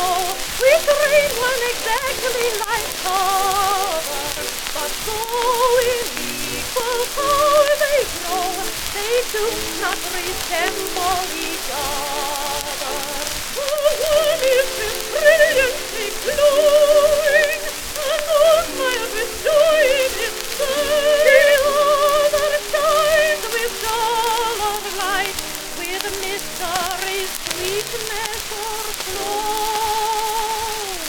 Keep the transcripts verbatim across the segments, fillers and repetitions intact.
snow, with rain one exactly like cover. But though in equal power they grow, they do not resemble each other. For one is brilliantly glowing, and all smiles with joy in its sight. The other shines with duller light, with mystery, sweetness, or flowing.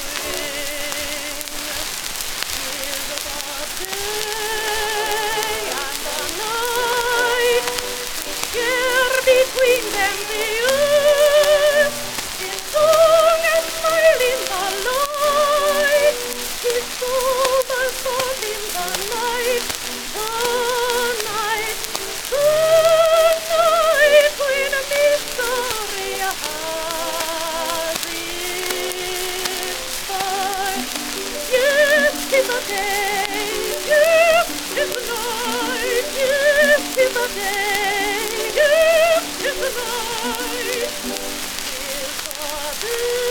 Is the day and the night, share between them the earth, his song and smile in the light, his sober thought in the night, the night, the night when mystery has its fight. Yes, tis a day, yes, tis a night, yes, tis a day, yes, tis a night, tis a day.